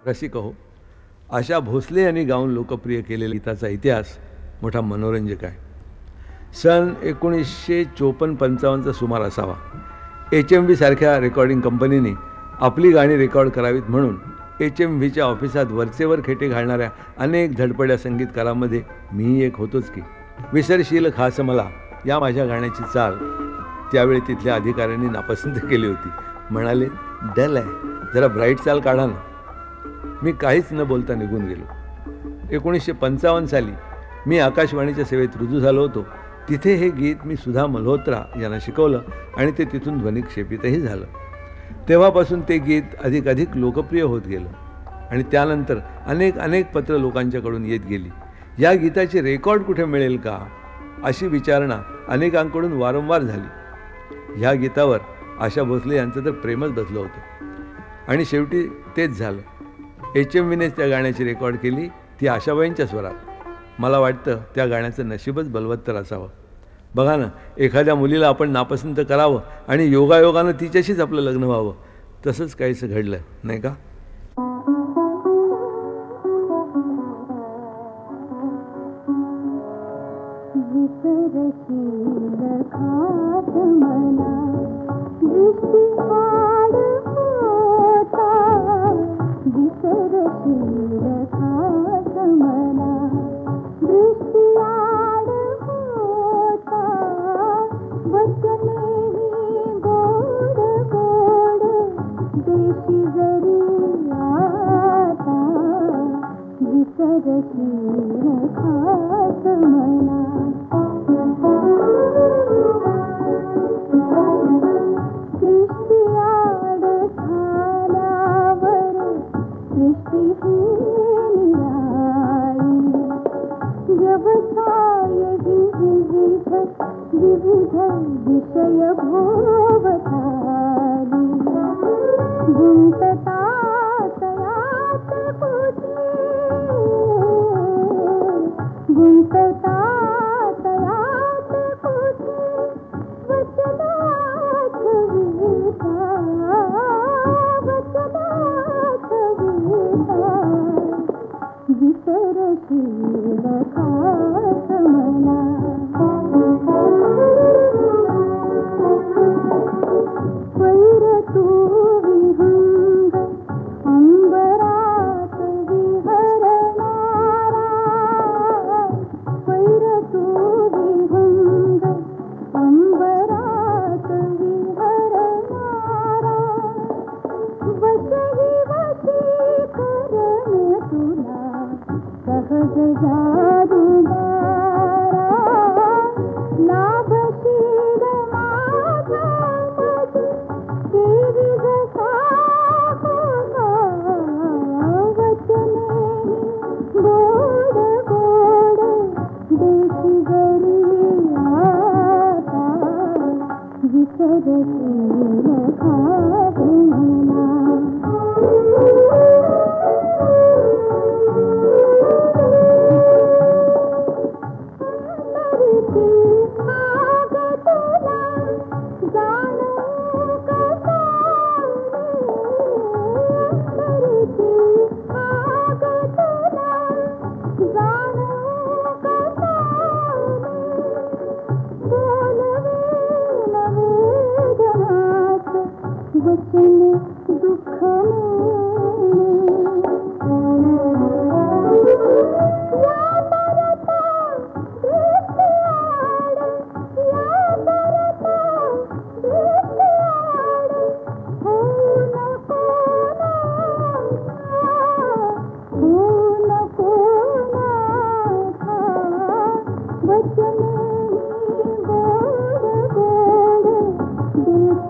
रसिक हो, आशा भोसले यांनी गाऊन लोकप्रिय केलेल्या गीताचा इतिहास मोठा मनोरंजक आहे. सन 1954-55चा सुमार असावा. HMV सारख्या रेकॉर्डिंग कंपनीने आपली गाणी रेकॉर्ड करावीत म्हणून HMVच्या ऑफिसात वरचेवर खेटे घालणाऱ्या अनेक धडपड्या संगीतकारांमध्ये मीही एक होतोच की. विसरशील खास मला या माझ्या गाण्याची चाल त्यावेळी तिथल्या अधिकाऱ्यांनी नापसंत केली होती. म्हणाले, डल आहे, जरा ब्राईट चाल काढा ना. मी काहीच न बोलता निघून गेलो. 1955 साली मी आकाशवाणीच्या सेवेत रुजू झालो होतो. तिथे हे गीत मी सुधा मल्होत्रा यांना शिकवलं आणि ते तिथून ध्वनिक्षेपितही झालं. तेव्हापासून ते गीत अधिक लोकप्रिय होत गेलं आणि त्यानंतर अनेक पत्र लोकांच्याकडून येत गेली. या गीताचे रेकॉर्ड कुठे मिळेल का अशी विचारणा अनेकांकडून वारंवार झाली. ह्या गीतावर आशा भोसले यांचं तर प्रेमच बसलं होतं आणि शेवटी तेच झालं. HMVनेच त्या गाण्याची रेकॉर्ड केली, ती आशाबाईंच्या स्वरात. मला वाटतं त्या गाण्याचं नशीबच बलवत्तर असावं. बघा ना, एखाद्या मुलीला आपण नापसंत करावं आणि योगायोगानं तिच्याशीच आपलं लग्न व्हावं. तसंच काहीसं घडलं नाही का?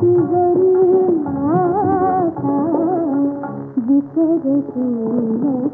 विसरशील